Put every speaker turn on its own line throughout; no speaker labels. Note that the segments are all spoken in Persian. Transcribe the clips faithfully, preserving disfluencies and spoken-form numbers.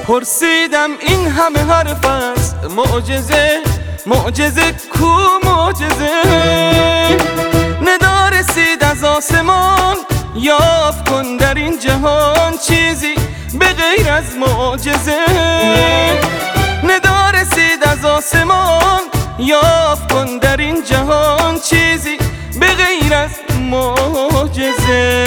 پرسیدم این همه حرف است معجزه، معجزه کو معجزه؟ ندا رسید از آسمان، یافت کن در این جهان چیزی به غیر از معجزه. ندا رسید از آسمان، یافت کن در این جهان چیزی به غیر از معجزه.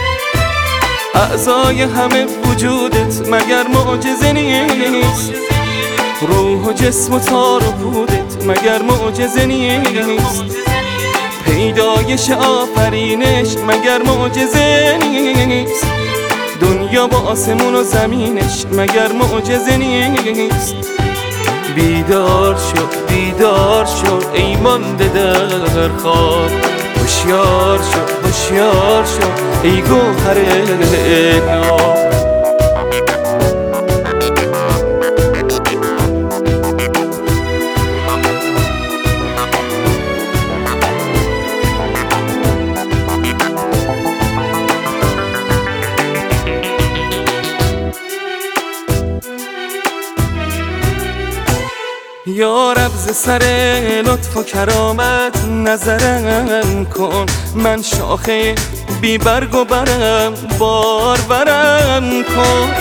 اعضای همه وجودت مگر معجزه نیست؟ روح و جسم و تار و پودت مگر معجزه نیست؟ پیدایش آفرینش مگر معجزه نیست؟ دنیا با آسمون و زمینش مگر معجزه نیست؟ بیدار شو بیدار شو ای مانده در خواب، هوشیار شو هوشیار شو ای گوهر ناب. یا رب ز سر لطف و کرامت نظرم کن، من شاخه بی برگ و برم بار برم کن.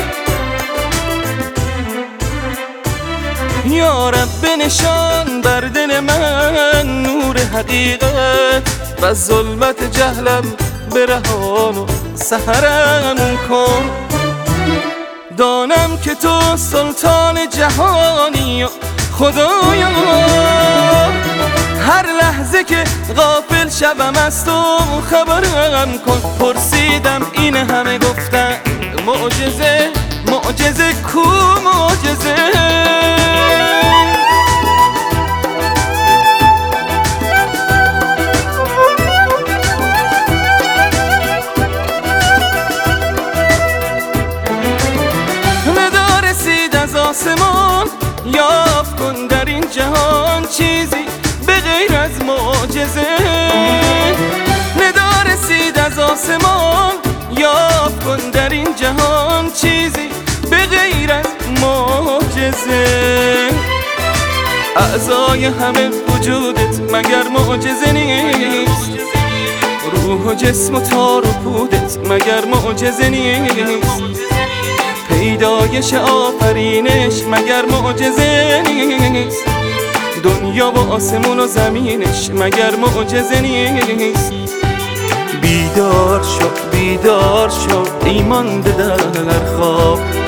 یا رب بنشان بر دل من نور حقیقت و ظلمت جهلم برهان و سحرم کن. دانم که تو سلطان جهانی خدایا، هر لحظه که غافل شبم از تو خبرم کن. پرسیدم این همه گفتن معجزه، معجزه کو معجزه؟ ندا رسید از آسمان، یافت کن در این جهان چیزی به غیر از معجزه. ندا رسید از آسمان، یافت کن در این جهان چیزی به غیر از معجزه. اعضای همه وجودت مگر معجزه نیست؟ روح و جسم و تار و پودت مگر معجزه نیست؟ پیدایش آفرینش مگر معجزه نیست؟ دنیا و آسمون و زمینش مگر معجزه نیست؟ بیدار شو بیدار شو ای مانده در خواب،